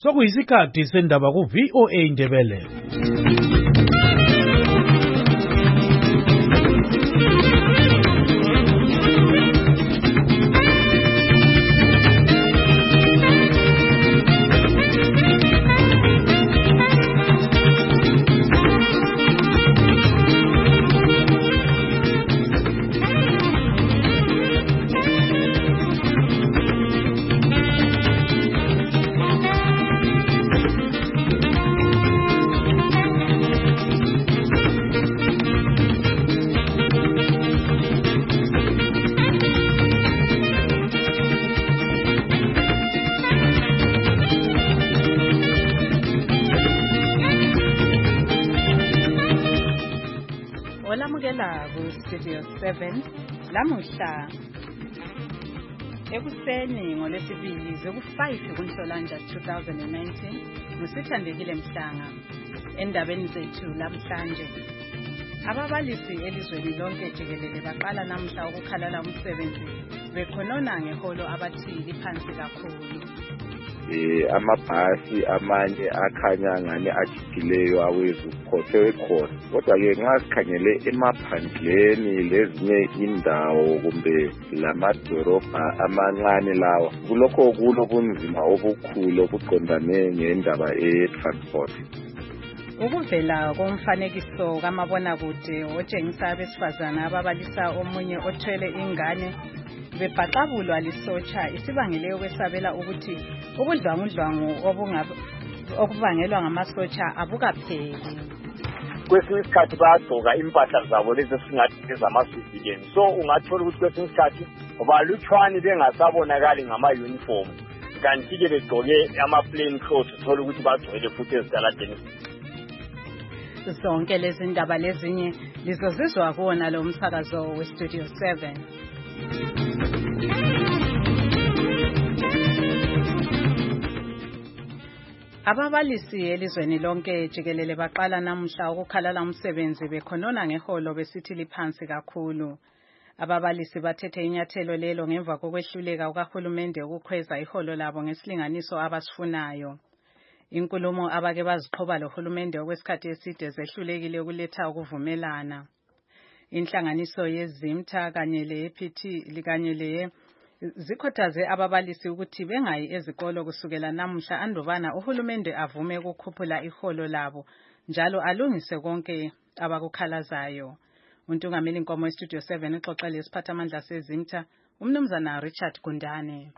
Sokuyisikhathi sendaba ku-VOA Indebele. Olamukela ku-Studio 7 lamuhla ekuseni ngolwesibili zoku-5 kuNhlolanja 2019 ngusithandekile Mhlanga. Endabeni zethu namhlanje, ababalisi elizweni lonke jikelele baqala namhla ukukhalala umsebenzi bekhonona ngeholo abathi liphansi kakhulu. Amabhasi amanye akhanya ngani ajigileyo awezukhohlwe khona, kodwa-ke nxa sikhangele emaphandleni lezinye indawo kumbe lamadorobha amancane lawa, kulokho kulobunzima obukhulu obuqondane ngendaba e-transport. Ukuvela komfanekiso kamabonakude otshengisa abesifazana ababalisa omunye othwele ingane bebhaqabulwa lisotsha isibangele ukwesabela ukuthi ubudlwangudlwangu obubangelwa ngamasotsha abukapheli. Kwesinye isikhathi bayagqoka impahla zabo lezi esingathi ezama-civilian, so ungathola ukuthi kwesinye isikhathi balutshwane bengasabonakali ngama-uniform, kanti-ke begqoke ama-plain clothes uthola ukuthi bagcwele futhi ezitaladeni. Zonke lezi ndaba lezinye lizozizwa kuwona lo msakazo we-Studio 7. Ababalisi elizweni lonke jikelele baqala namhla ukukhalala umsebenzi bekhonona ngeholo besithi liphansi kakhulu. Ababalisi bathethe inyathelo lelo ngemva kokwehluleka kukahulumende ukukhweza iholo labo ngesilinganiso abasifunayo. Inkulumo abake baziqhoba lohulumende okwesikhathi eside zehlulekile ukuletha ukuvumelana. Inhlanganiso yeZimta kanye le-APT kanye le zikhothaze ababalisi ukuthi bengayi ezikolo kusukela namhla andubana uhulumende avume ukukhuphula iholo labo njalo alungise konke abakukhalazayo. Untungameli Nkomo eStudio 7 exoxele isiphathamandla seZimta umnumzana Richard Gundane.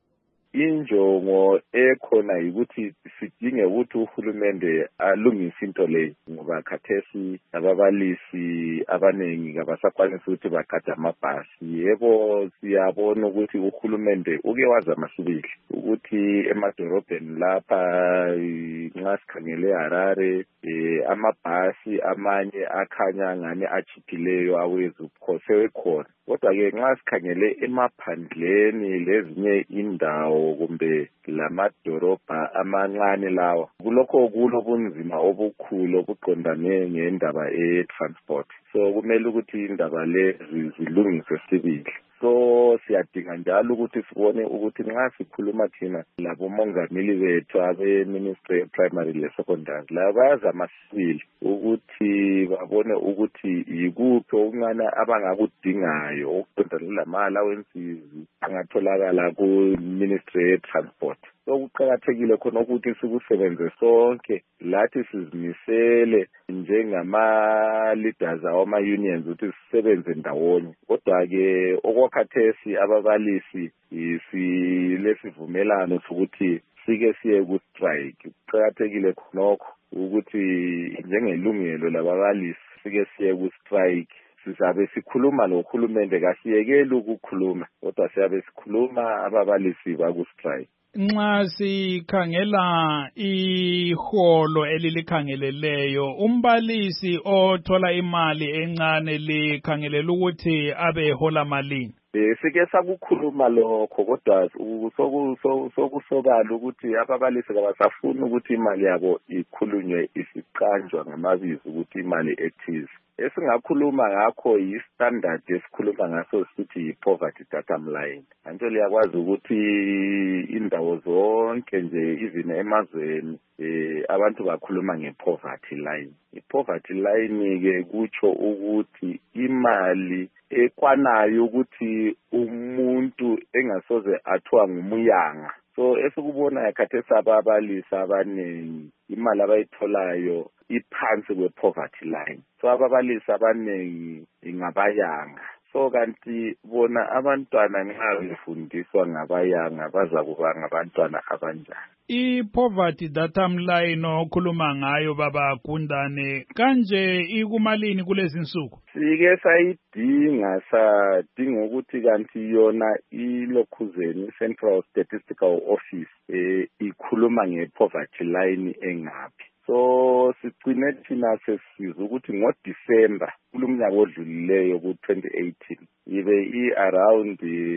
Injongo ekhona ukuthi sidinge ukuthi uhulumende alungise into le, ngoba khathesi ababalisi abanengi abasakwanisi ukuthi bagade amabhasi. Yebo, siyabona ukuthi uhulumende uke wazama sibili ukuthi emadorobheni lapha nxa sikhangele eHarare amabhasi amanye akhanya ngani ajigileyo awezukhohlwe khona, kodwa-ke nxa sikhangele emaphandleni lezinye indawo kumbe lamadorobha amancane lawa, kulokho kulobunzima obukhulu obuqondane ngendaba e-transport. So kumele ukuthi indaba lezi zilungiswe sibili. So siyadinga njalo ukuthi sibone ukuthi nxa sikhuluma thina labomongameli bethu abe-Ministry ye-Primary le-Secondary, laba bayazama sibili ukuthi babone ukuthi yikuphi okuncane abangakudingayo okuqondane lama-allowances angatholakala ku-Ministry ye-Transport. So kuqakathekile khona ukuthi sikusebenze sonke, lathi sizimisele njengama-leaders awama-unions ukuthi sisebenze ndawonye. Kodwa-ke okwakhathesi ababalisi silesivumelano sokuthi sike siye ku-strike. Kuqakathekile khonokho ukuthi njengelungelo lababalisi sike siye ku-strike. Sizabe sikhuluma lohulumende, kasiyekeli ukukhuluma, kodwa siyabe sikhuluma ababalisi baku-strike. Nxa sikhangela iholo elilikhangeleleyo, umbalisi othola imali encane likhangelela ukuthi abe hola malini? sike sakukhuluma lokho kodwa sokusobala ukuthi ababalisi kabasafuni ukuthi imali yabo ikhulunywe isiqanjwa ngamabizo ukuthi imali ethize. Esingakhuluma ngakho yi-standard esikhuluma ngaso sithi yi-poverty datum line. Anto liyakwazi ukuthi indawo zonke nje even emazweni abantu bakhuluma nge-poverty line. I-poverty line-ke kutsho ukuthi imali ekwanayo ukuthi umuntu engasoze athiwa ngumuyanga. So esikubona yakhathesi ababalisi abaningi imali abayitholayo iphansi kwe-poverty line. So ababalisi abaningi ingabayanga. So kanti bona abantwana nxa befundiswa ngabayanga baza kuba ngabantwana abanjani. I-poverty datum line okhuluma ngayo baba Gundane kanje ikumalini kulezi insuku? Sike sadinga ukuthi kanti yona ilokhuzeni Central Statistical Office ikhuluma nge-poverty line engaphi. So sigcine thina sesizwe ukuthi ngoDisemba kulomnyaka odlulileyo ku-2018 ibe i-around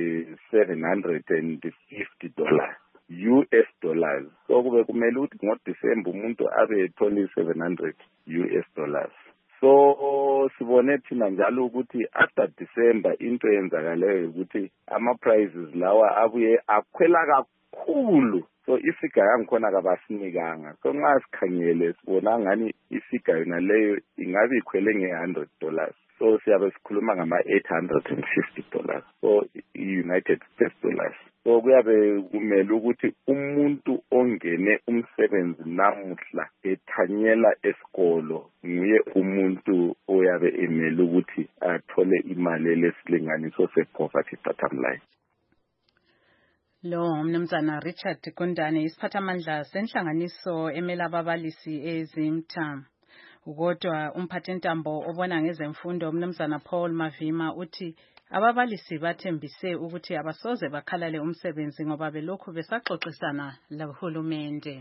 $750 US dollars. So kube kumele ukuthi ngoDisemba umuntu abe ethole $700 dollars. So sibone thina njalo ukuthi after December into eyenzakaleyo ukuthi ama-prices lawa abuye akhwela kakhulu. So ifigure yangikhona kabasinikanga. So nxa sikhangele sibona ngani ifigure yona leyo ingabe ikhwele nge$100. So siyabe sikhuluma ngama-$850. So i-United States dollars. So kuyabe kumele ukuthi umuntu ongene umsebenzi namuhla ethanyela esikolo nguye umuntu oyabe emele ukuthi athole imali lesilinganiso se-poverty datum line. Lo mnumzana Richard Gundane isiphathamandla senhlanganiso emela ababalisi eZimta. Kodwa umphathintambo obona ngezemfundo mnumzana Paul Mavima uthi ababalisi bathembise ukuthi abasoze bakhalale umsebenzi ngoba belokhu besaxoxisana lahulumende.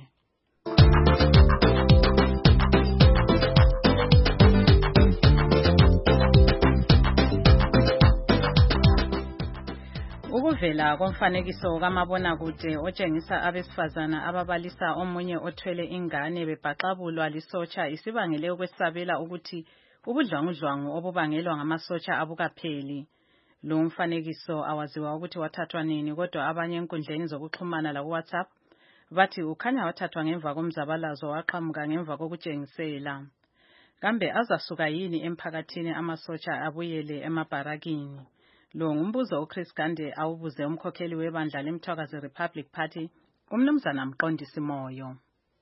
Ukuvela komfanekiso kamabonakude otshengisa abesifazana ababalisa omunye othwele ingane bebhaxabulwa lisotsha isibangele ukwesabela ukuthi ubudlwangudlwangu obubangelwa ngamasotsha abukapheli. Lo mfanekiso awaziwa ukuthi wathathwa nini kodwa abanye enkundleni zokuxhumana la WhatsApp bathi ukhanya wathathwa ngemva komzabalazo waqhamuka ngemva kokutshengisela. Kambe azasuka yini emphakathini amasotsha abuyele emabharakini? Lo ngumbuzo uChris Gande awubuze umkhokheli webandla leMthwakazi Republic Party umnumzana Mqondisi Moyo.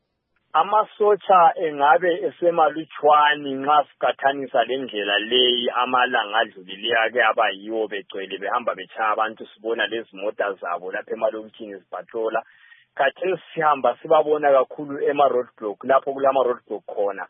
Amasotsha engabe esemalutshwani nxa siqathanisa lendlela leyi amalanga adlulileyo ake abayiwo begcwele behamba betshaya abantu sibona lezi mota zabo lapha emalokitshini ziphatrola. Khathesi sihamba sibabona kakhulu ema-roadblock lapho kulama-roadblock khona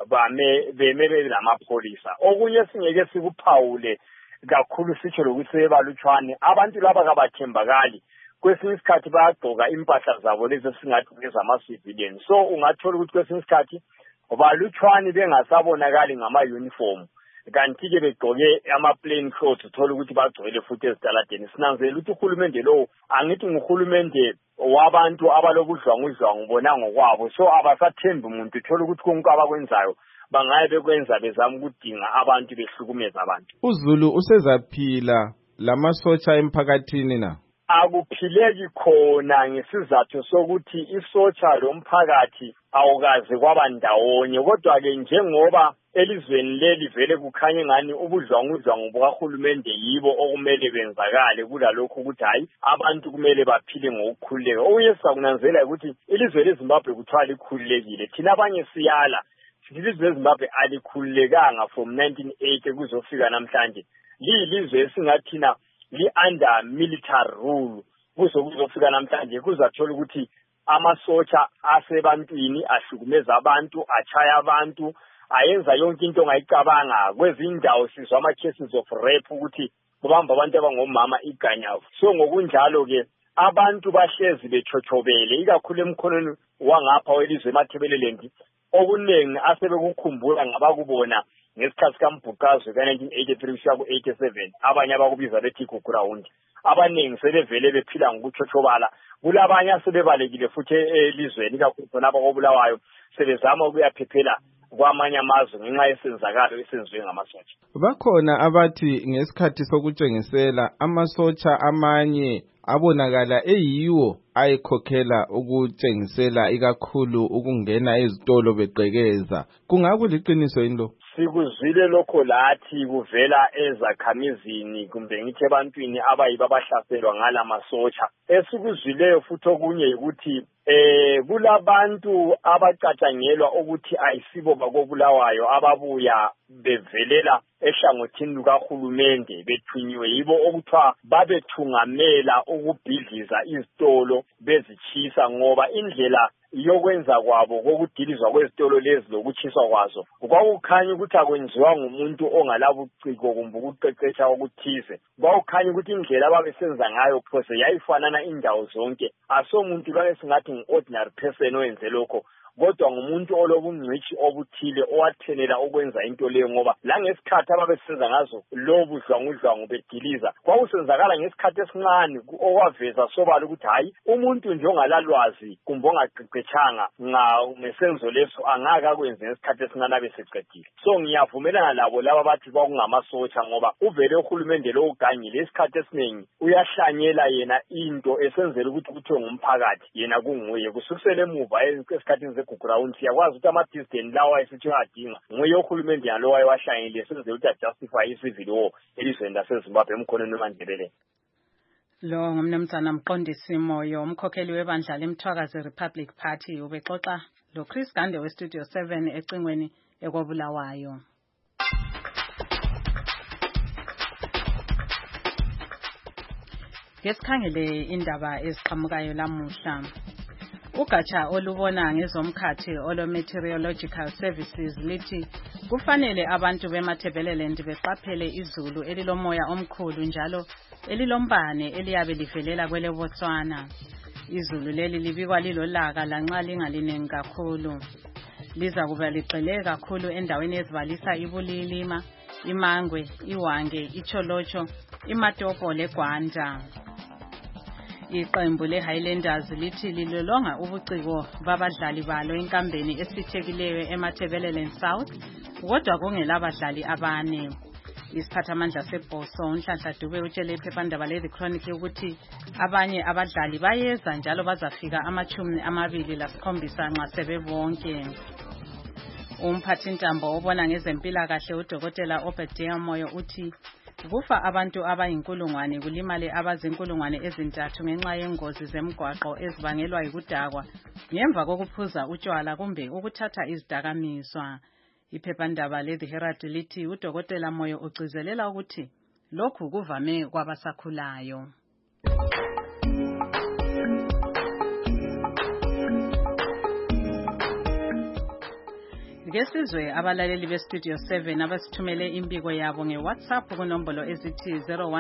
beme belamapholisa. Okunye singeke sikuphawule kakhulu sitsho lokuthi sebalutshwane abantu laba kabathembakali. Kwesinye isikhathi bayagqoka impahla zabo lezi esingathi ngezama-civilian. So ungathola ukuthi kwesinye isikhathi balutshwane bengasabonakali ngama-uniform. Kanti-ke begqoke ama-plain clothes uthola ukuthi bagcwele futhi ezitaladeni. Sinanzela ukuthi uhulumende lowo angithi nguhulumende wabantu abalobudlwangudlwangu bona ngokwabo. So abasathembi umuntu uthola ukuthi konke abakwenzayo bangaye bekwenza bezama ukudinga abantu behlukumeza abantu. uZulu usezaphila lamasotsha emphakathini na? Akuphileki khona ngesizathu sokuthi isotsha lomphakathi awukaze kwaba ndawonye. Kodwa-ke njengoba elizweni leli vele kukhanye ngani ubudlwangudlwangu bukahulumende yibo okumele benzakale kulalokho ukuthi hayi abantu kumele baphile ngokukhululeka. Okunye sizakunanzela ukuthi ilizwe leZimbabwe kuthiwa likhululekile. Thina abanye siyala ilizwe leZimbabwe alikhululekanga from 1980 kuzofika namhlanje. Liyilizwe esingathina li-under military rule kuzofika namhlanje. Kuzathola ukuthi amasotsha asebantwini ahlukumeza abantu, achaya abantu, ayenza yonke into ongayicabanga. Kwezindawo sizwa ama-cases of rape ukuthi kubamba abantu abangomama iganyavu. So ngokunjalo-ke abantu bahlezi bechochobele ikakhulu emkhonweni wangapha welizwe eMathebeleland. Okuningi asebekukhumbula ngabakubona ngesikhathi kaMbhuqazwe ka-1983 kusiya ku-87 abanye abakubiza bethi ground abaningi sebevele bephila ngokuthotshobala kulabanye asebebalekile futhi elizweni kakhulu khona abakobulawayo sebezama ukuyaphephela kwamanye amazwe ngenxa yesenzakalo esenziwe ngamasotsha. Bakhona abathi ngesikhathi sokutshengisela amasotsha amanye abonakala eyiwo ayekhokhela ukutshengisela ikakhulu ukungena ezitolo beqhekeza. Kungakuliqiniso yini lo? Sikuzwile lokho lathi kuvela ezakhamizini kumbe ngithi ebantwini abayiba bahlaselwa ngala masotsha. Esikuzwileyo futhi okunye ukuthi kulabantu abacatshangelwa ukuthi ayisibo bakobulawayo ababuya bevelela ehlangothini lukahulumende bethunyiwe yibo okuthiwa babethungamela ukubhidliza izitolo bezitshisa ngoba indlela yokwenza kwabo kokudilizwa kwezitolo lezi lokutshiswa kwazo kwakukhanya ukuthi akwenziwa ngumuntu ongalabuciko kumbe ukuqeqesha okuthize. Kwakukhanya ukuthi indlela ababesenza ngayo phose yayifanana indawo zonke, asomuntu kake singathi ngu-ordinary person oyenze lokho, kodwa ngumuntu olobungcitshi obuthile owathenela ukwenza into leyo ngoba la ngesikhathi ababesenza ngazo lo budlwangudlwangu bediliza kwakusenzakala ngesikhathi esincane okwaveza sobala ukuthi hayi umuntu nje ongalalwazi kumbe ongaqeqetshanga ngesenzo leso angaka akwenze ngesikhathi esincane abeseqedile. So ngiyavumelana labo laba bathi kwakungamasotsha ngoba uvele uhulumende lo ugangile isikhathi esiningi uyahlanyela yena into esenzela ukuthi kuthiwe ngumphakathi yena kunguye kusukisela emuva esikhathini ground siyakwazi ukuthi ama-dissident lawa ayesithi adinga nguye uhulumende yalo wayewahlangile senzela ukuthi ajustify i-civil war elizweni laseZimbabwe emkhonweni wemaNdebeleni. Lo ngumnumzana Mqondisi Moyo umkhokheli webandla leMthwakazi Republic Party ubexoxa lo Chris Gande weStudio 7 ecingweni ekobulawayo. Ngesikhangele indaba eziqhamukayo lamuhla. Ugatsha olubona ngezomkhathi olo-Meteorological Services lithi kufanele abantu beMatabeleland beqaphele izulu elilomoya omkhulu njalo elilombane eliyabe livelela kwele Botswana. Izulu leli libikwa lilolaka lanxa lingalinengi kakhulu. Liza kuba ligxile kakhulu endaweni ezibalisa iBulilima, iMangwe, iWange, iCholocho, iMatopo leGwanda. Iqembu leHighlanders lithi lilolonga ubuciko babadlali balo enkambeni esithekileyo eMatabeleland South kodwa kungelabadlali abane. Isiphathamandla seBhoso uNhlanhla Dube utshele iphephandaba leThe Chronicle ukuthi abanye abadlali bayeza njalo bazafika 27 nxa sebebonke. Umphathintambo obona ngezempilakahle uDokotela Obadiah Moyo uthi kufa abantu abayinkulungwane kulimale abazinkulungwane ezintathu ngenxa yengozi zemgwaqo ezibangelwa yikudakwa ngemva kokuphuza utshwala kumbe ukuthatha izidakamizwa. Iphephandaba leThe Herald lithi uDokotela Moyo ugcizelela ukuthi lokhu kuvame kwabasakhulayo. Ngesizwe abalaleli beStudio 7 abasithumele impiko yabo ngeWhatsApp kunombolo ezithi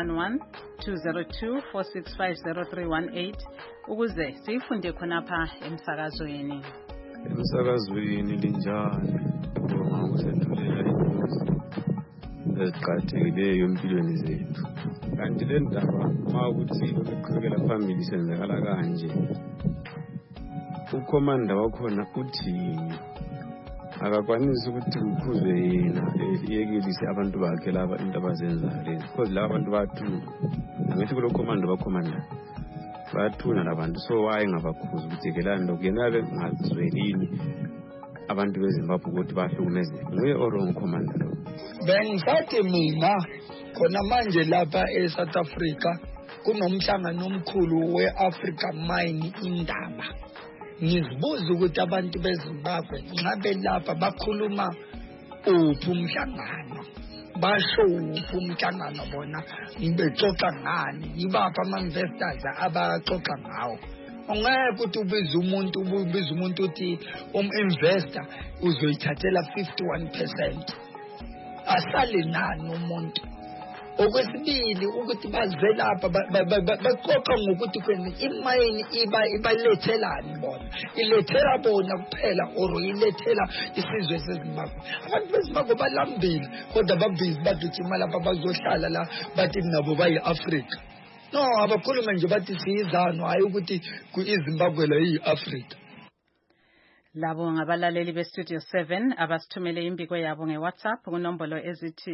011-202-465-0318 ukuze siyifunde khonapha emsakazweni. Emsakazweni linjani ngoba kusethulela ingozi eziqhathekileyo empilweni zethu. Kanti le ndaba mawukuthi ukuqhubekela phambili senzakala kanje. Ukomanda wakhona uthini? Akakwanisi ukuthi kukhuzwe yena yekelise abantu bakhe laba into abazenzayo lezi because laba abantu bathuna ngithi kulo command bakhomanda bathuna labantu so wayengabakhuza ukuthi kelani lokuyena bengazwelini abantu beZimbabwe ukuthi bahlukumeze nguye orong command lo. Bengisathi mina khona manje lapha eSouth Africa kunomhlangano omkhulu weAfrica Mine indaba. Ngizibuza ukuthi abantu beZimbabwe nxa belapha bakhuluma uphi umhlangano basho uphi umhlangano bona bexoxa ngani yibapha ama-investors abaxoxa ngawo. Ungeke ukuthi ubize umuntu uthi investor uzoyithathela 51%. Asale nani umuntu okwesibili ukuthi baze lapha baqoqa ngokuthi kwena imayini ibalethelani bona, ilethela bona kuphela or ilethela isizwe seZimbabwe. Abantu beZimbabwe balambile kodwa babhizi baduthi imali lapha bazohlala la bathi nabo bayi-Afrika. No, abakhuluma nje bathi siyizano, hayi ukuthi iZimbabwe la iyi-Afrika. Labo ngabalaleli beStudio 7 abasithumele imbiko yabo ngeWhatsApp kunombolo ezithi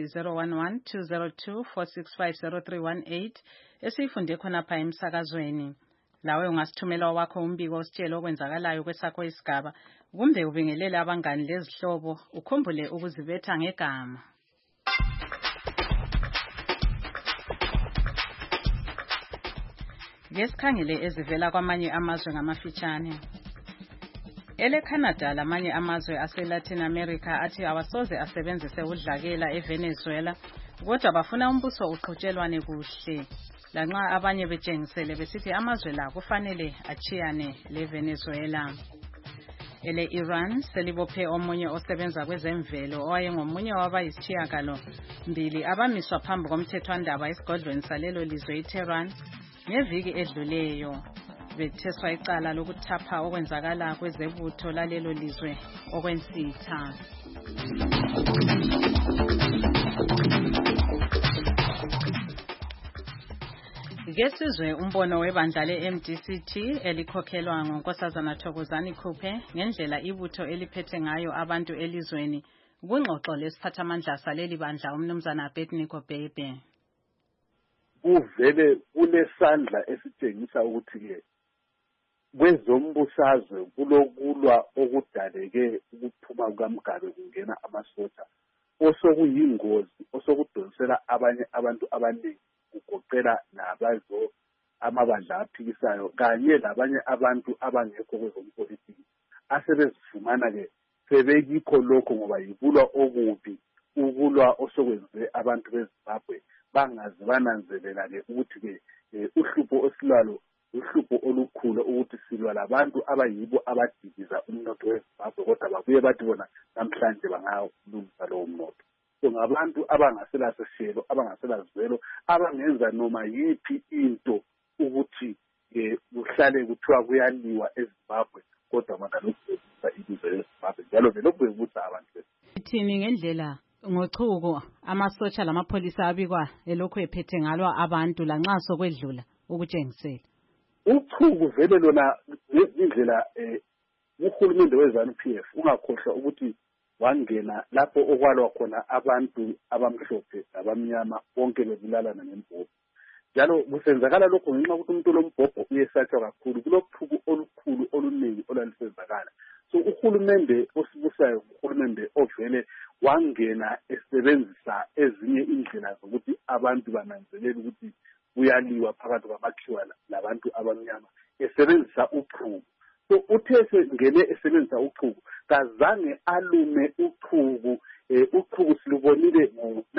011-202-465-0318 esifunde khona pha emsakazweni. Lawe ungasithumela wakho umbiko ositshela okwenzakalayo kwesakho isigaba kumbe ubingelele abangani lezihlobo ukhumbule ukuzibetha ngegama. Ngesikhangele ezivela kwamanye amazwe ngamafitshane. EleCanada lamanye amazwe ase-Latin America athi awasoze asebenzise udlakela eVenezuela kodwa bafuna umbuso uqhutshelwane kuhle. Lanxa abanye betshengisele besithi amazwe la kufanele achiyane leVenezuela. Ele-Iran selibophe omunye osebenza kwezemvelo owayengomunye wabayisishiyagalo mbili abamiswa phambi komthethwandaba esigodlweni salelo lizwe iTehran ngeviki edluleyo. Betheswa icala lokuthapha okwenzakala kwezebutho lalelo lizwe okwensitha. Ngesizwe umbono webandla le-MDCT elikhokhelwa ngonkosazana Thokozani Khuphe ngendlela ibutho eliphethe ngayo abantu elizweni kungxoxo lesiphathamandla saleli bandla umnumzana Abednego Bhebhe. Kuvele kunesandla esitshengisa ukuthi-ke kwezombusazwe kulokulwa okudaleke ukuphuma kukaMgabe kungena amasotsha osokuyingozi osokudonsela abanye abantu abaningi kugoqela nabazo amabandla aphikisayo kanye labanye abantu abangekho kwezompolitiki asebezifumana-ke sebekikho lokho ngoba yikulwa okubi ukulwa osokwenze abantu beZimbabwe bangaze bananzelela-ke ukuthi-ke uhlupho osilalo uhlupho olukhulu ukuthi silwa labantu abayibo abadikiza umnotho weZimbabwe kodwa babuye bathi bona namhlanje bangawulungisa lowo mnotho. So ngabantu abangaselaseshelo abangaselazwelo abangenza noma yiphi into ukuthi kuhlale kuthiwa kuyaliwa eZimbabwe kodwa bangalukuzisa ilizwe leZimbabwe njalo belokhu bebusa abantu. Ithini ngendlela ngochuko amasotsha lamapholisa abikwa elokhu ephethe ngalwa abantu lanxa sokwedlula ukutshengisela uchuku vele lona indlela uhulumende weZANU-PF ungakhohlwa ukuthi wangena lapho okwalwa khona abantu abamhlophe abamnyama bonke bebulalana ngembhobho njalo kusenzakala lokho ngenxa ukuthi umuntu lombhobho uyesatshwa kakhulu kulophuku olukhulu oluningi olwalisenzakala. So uhulumende osibusayo uhulumende ovele wangena esebenzisa ezinye indlela zokuthi abantu bananzelele ukuthi kuyaliwa phakathi kwamakhiwa labantu abamnyama esebenzisa uchuku. So uthe sengene esebenzisa uchuku kazange alume uchuku. Uchuku silubonile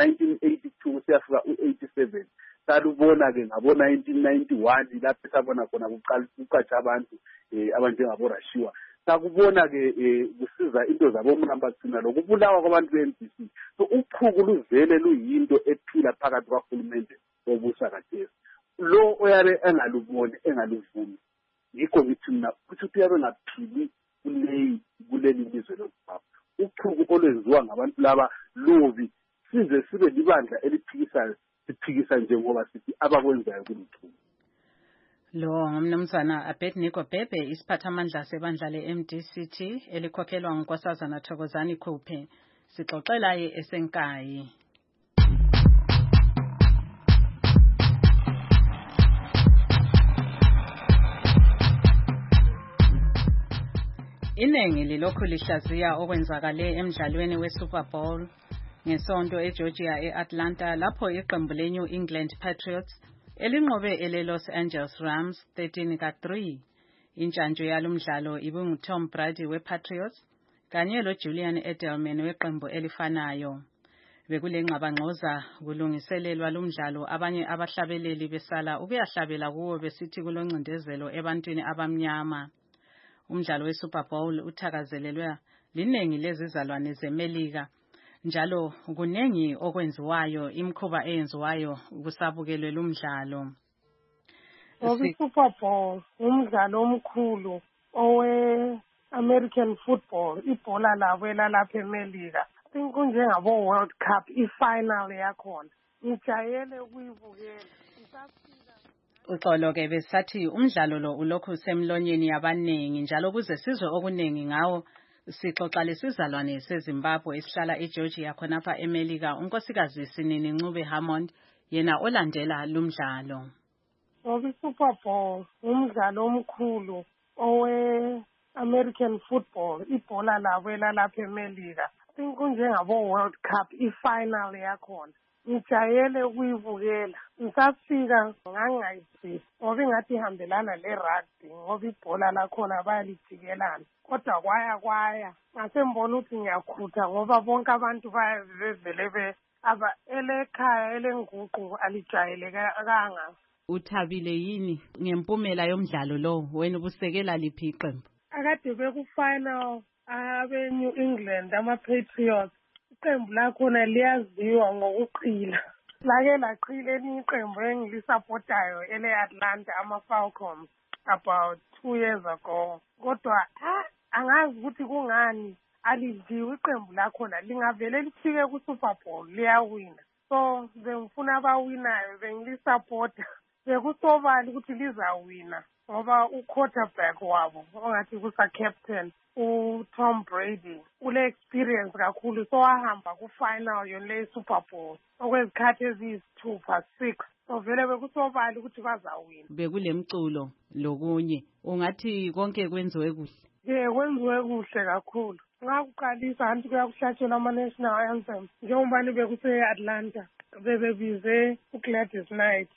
ngo-1982 siyafika u-87 salubona-ke ngabo-1991 lapho sabona khona kuqatsha abantu abanjengaborashiwa sakubona-ke kusiza into zabomramba gcina lokubulawa kwabantu be-NDC. So uchuku luvele luyinto ephila phakathi kwahulumende obusa kathesi lo oyabe engaluboni engaluvumi yikho ngithi mina ukuthi uyabe ngaphili kuleli lizwe leZimbabwe. Uchuku olwenziwa ngabantu laba lobi size sibe libandla eliphikisayo siphikisa njengoba sithi abakwenzayo kuluchuku. Lo ngumnumzana Abednego Bhebhe isiphathamandla sebandla le-MDCT elikhokhelwa ngonkosazana Thokozani Khuphe sixoxela esenkayi. Inengi lilokhu lihlaziya okwenzakale emidlalweni weSuper Bowl ngesonto eGeorgia eAtlanta lapho iqembu leNew England Patriots elinqobe eleLos Angeles Rams 13-3. Intshantshu yalomdlalo ibunguTom Brady wePatriots kanye loJulian Edelman weqembu elifanayo. Bekulenqabangxoza kulungiselelwa lumdlalo abanye abahlabeleli besala ukuyahlabela kuwo besithi kuloncindezelo ebantwini abamnyama. Umdlalo weSuper Bowl uthakazelelwe linengi lezizalwane zeMelika njalo kunengi okwenziwayo imikhuba eyenziwayo kusabukelwe lumdlalo. Super Bowl umdlalo omkhulu American football ibhola labo elalapha eMelika kunjengabo World Cup ifinal yakhona ngijayele ukuyibukela. Uxolo-ke besathi umdlalo lo ulokhu usemlonyeni yabaningi njalo kuze sizwe okuningi ngawo sixoxa lesizalwane seZimbabwe esihlala eGeorgia khonapha eMelika unkosikazi Sinini Ncube Hammond yena olandela lumdlalo. Super Bowl umdlalo omkhulu American football ibhola labo elalapha eMelika kunjengabo World Cup ifinal yakhona ngijayele ukuyibukela ngisafika ngangayizwisisi ngoba ingathi ihambelana le-rugby ngoba ibhola lakhona bayalijikelana kodwa kwaya ngasembona ukuthi ngiyakhutha ngoba bonke abantu bevele elekhaya elenguqu alijayelekanga. Uthabile yini ngempumela yomdlalo lo wena ubusekela liphi iqembu? Akade bekufinal abe-New England ama-Patriots iqembu lakhona liyaziwa ngokuqila lake laqila elinye iqembu engilisupportayo ele-Atlanta ama-Falcons about 2 years ago kodwa angazi ukuthi kungani alidliwe iqembu lakhona lingavele lifike ku-Super Bowl liyawina so bengifuna abawinayo bengilisupporta bekusobala ukuthi lizawina ngoba u-quarterback wabo ongathi kusa-captain uTom Brady ule-experience kakhulu so wahamba ku-final yonle Super Bowl okwezikhathi eziyisithupha 6 so vele bekusobala ukuthi bazawina. Bekule mculo lokunye ungathi konke kwenziwe kuhle? Kwenziwe kuhle kakhulu. Ngakuqalisa anti kuyakuhlatshelwa ama-national anthem njengobani bekuse-Atlanta bebebize uGladys Knight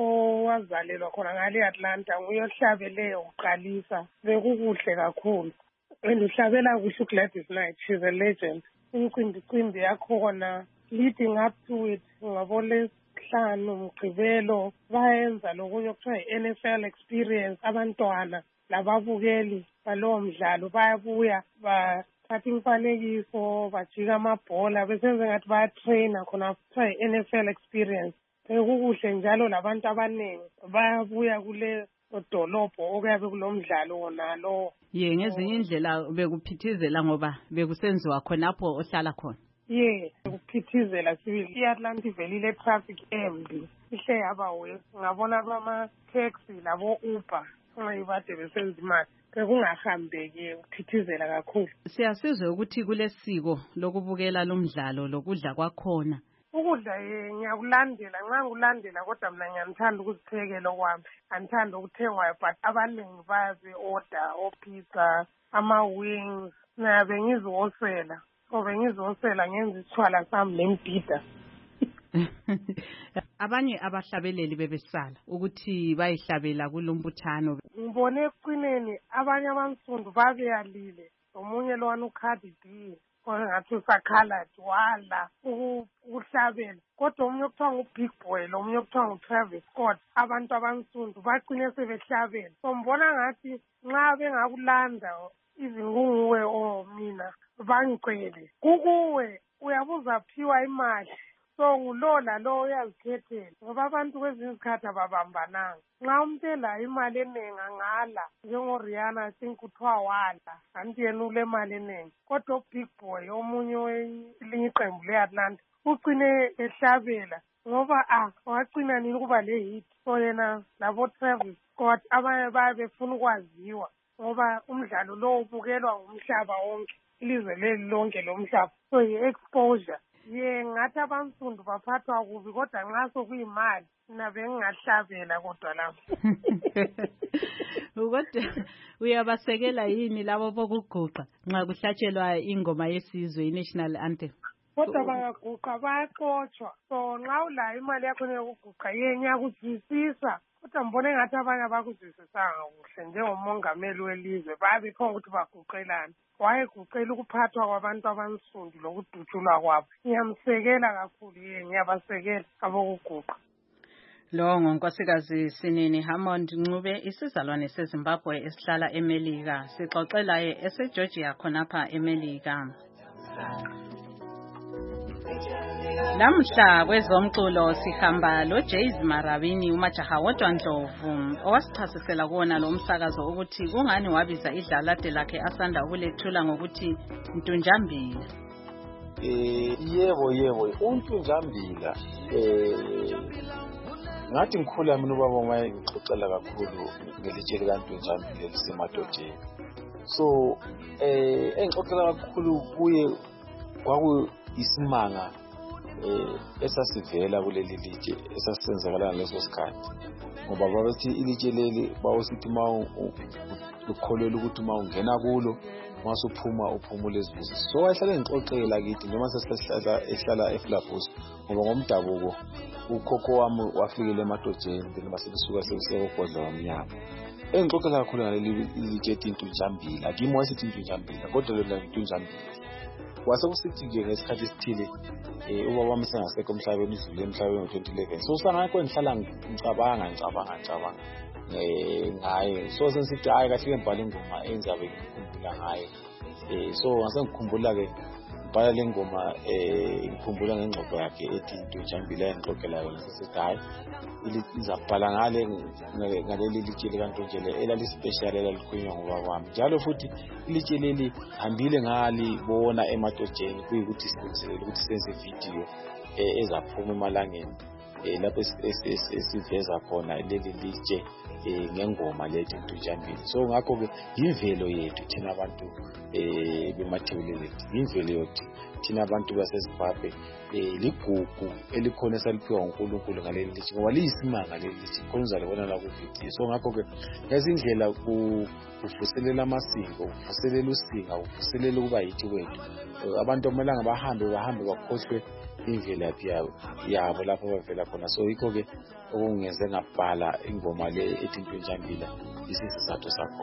owazalelwa khona ngale Atlanta nguye ohlabele uqalisa bekukuhle kakhulu and uhlabela kuhle uGladys Knight she's a legend. Incimbi yakhona leading up to it ngaboLesihlanu Mgqibelo bayenza lokunye okuthiwa i-NFL experience abantwana lababukeli balowo mdlalo bayabuya bathatha imfanekiso bajika amabhola besenze ngathi bayatraina khona kuthiwa i-NFL experience. Bekukuhle njalo labantu abaningi bayabuya kule dolobho okuyabe kulomdlalo wona lo. Ngezinye indlela bekuphithizela ngoba bekusenziwa khonapho ohlala khona. Bekuphithizela sibili i-Atlanta ivelile traffic embi ihle yaba ngabona ama-taxi labo Uber ngayibade besenza imali bekungahambeki ukuphithizela kakhulu. Siyasizwe ukuthi kulesiko lokubukela lumdlalo lokudla kwakhona. Ukudla ngiyakulandela nxa ngikulandela kodwa mina ngiyamthanda ukuziphekela kwami angithanda ukuthengwayo but abaningi bayabe-order opizza ama-wings mina bengizihosela so bengizihosela ngenza isithwala sami lembhida. Abanye abahlabeleli bebesala ukuthi bayihlabela kulombuthano. Ngibone ekucineni abanye abansundu babeyalile omunye lwana uCardi B ngathi usakhala wala ukuhlabela kodwa omunye okuthiwa ngu-Big Boy lo omunye okuthiwa ngu-Travis Scott abantu abansundu baqine sebehlabela so mbona ngathi nxa bengakulanda izingunguwe mina bangicele kukuwe uyabuza phiwa imali so ngulo lalo uyazikhethela ngoba abantu kwezinye izikhathi ababambananga nxa umuntu elayo imali eningi angala njengoRihanna kuthiwa wala kanti yena ule mali eningi kodwa uBig Boy omunye welinye iqembu le-Atlanta ucine ehlabela ngoba wagcina nini kuba le-hit so yena labo-Travis Scott abanye baye befuna ukwaziwa ngoba umdlalo lo ubukelwa ngumhlaba wonke ilizwe leli lonke lomhlaba so yi-exposure. Ngathi abansundu baphathwa kubi kodwa nxa sokuyimali mina bengingahlabela kodwa lapho. Kodwa uyabasekela yini labo bokuguqa nxa kuhlatshelwa ingoma yesizwe i-national anthem? Kodwa bangaguqa bayaxotshwa so nxa ulayo imali yakho yokuguqa ngiyakuzwisisa kodwa mbone ngathi abanye abakuzwisisanga kuhle njengomongameli welizwe bayabe khona ukuthi baguqelane wayeguqela ukuphathwa kwabantu abansundu lokudutshulwa kwabo ngiyamsekela kakhulu ngiyabasekela abokuguqa. Lo ngonkosikazi Sinini Hammond Ncube isizalwane seZimbabwe esihlala eMelika sixoxela eseGeorgia khonapha eMelika. Namhla kwezomculo sihamba lo Jays Marabini umajaha wodwa Ndlovu owasichasisela kuona lo msakazo ukuthi kungani wabiza idlalade lakhe asanda ukulethula ngokuthi Ntunjambila. Yebo uNtunjambila ngathi ngikhula mina ubaba maye ngixoxela kakhulu ngelitshele kaNtunjambila lisemadodeni. So engixoxela kakhulu kuye kwaku isimanga esasivela kuleli litshe esasenzakala ngaleso sikhathi ngoba babethi ilitshe leli bawusithi ukholelwa ukuthi uma ungena kulo masuphuma uphumule izibuzo. So wahlala ngixoxela kithi noma ehlala eFlavus ngoba ngomdabuko ukhokho wami wafikele emadodeni then basesuka sekusebodla wamnyama. Engixoxela kakhulu ngaleli litshe Ntunjambila akimi wasithi Ntunjambila kodwa lo Ntunjambila kwase kusithi ke ngesikhathi esithile ubaba wami sengasekho emhlabeni udlule emhlabeni ngo2011. So sangakho ngihlala ngicabanga ngaye. So sensithi hayi kahle ngibhala ingoma enzabe ngikhumbula ngaye. So ngase ngikhumbula ke ngibhala le ngoma ngikhumbula ngengxoxo yakhe ethi Ntunjambila engixoxela yona sesithi hayi izabhala ngaleli litshe likaNtunjambila elali special elalikhulunywa ngobaba wami. Njalo futhi ilitshe leli hambile ngalibona emadodeni kuyikuthi sisebenzelele ukuthi senze video ezaphuma emalangeni lapho esiveza khona leli litshe ngengoma lethu Ntunjambila. So ngakho ke imvelo yethu thina abantu bemathebeleni imvelo yethu thina abantu baseZimbabwe ligugu elikhona esaliphiwa uNkulunkulu ngaleli litshe ngoba liyisimanga leli litshe khona uzalibona la ku video. So ngakho ke ngezindlela kuvuselela amasiko kuvuselela usinga kuvuselela ukuba yithi kwethu abantu omelanga bahambe bakhohlwe imvelaphi yabo lapho bavela khona. So yikho ke okungenze ngabhala ingoma le ethi Ntunjambila isizathu sakho.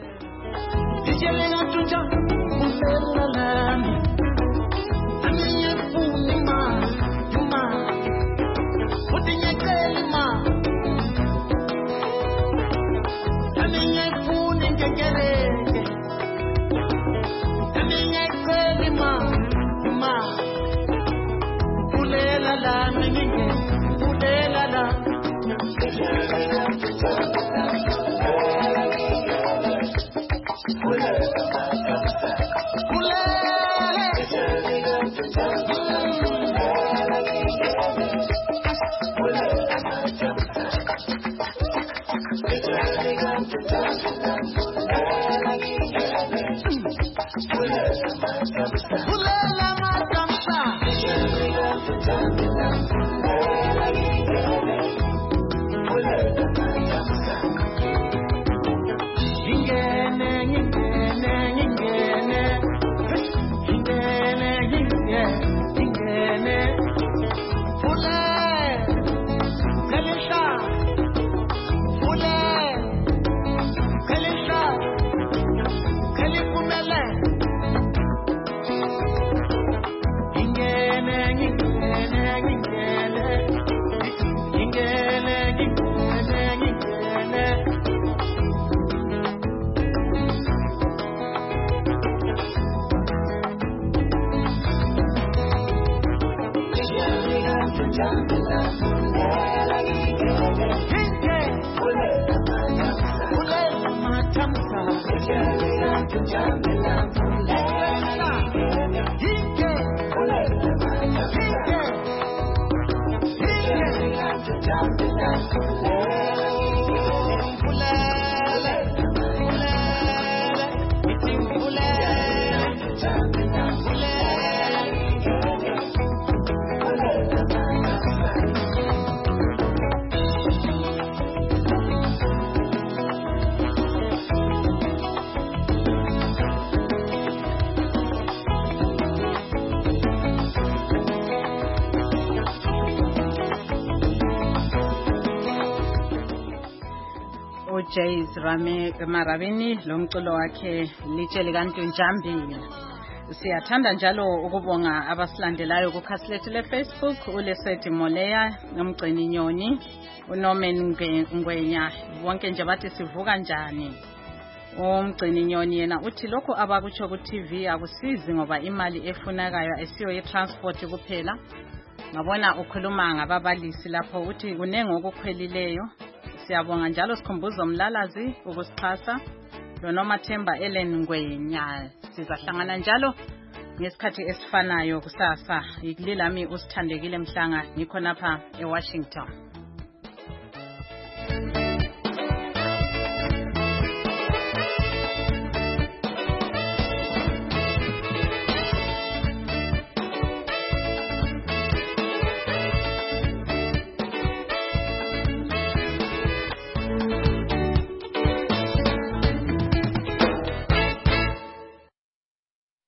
Jays Marabini lo mculo wakhe litshe likaNtunjambila. Siyathanda njalo ukubonga abasilandelayo ku khasilethu le Facebook uLesedi Moleya nomgcini Nyoni uNorman Ngwenya bonke nje bathi sivuka njani. Umgcini Nyoni yena uthi lokho abakutsho ku-TV akusizi ngoba imali efunekayo ayisiyo ye-transport kuphela. Ngabona ukhuluma ngababalisi lapho uthi kunenge okukhwelileyo. Siyabonga njalo Sikhumbuzo Mlalazi ukusixhasa. Lonomathemba Ellen Ngwenya sizahlangana njalo ngesikhathi esifanayo kusasa. Ikulilami uSithandekile Mhlanga ngikho napha eWashington.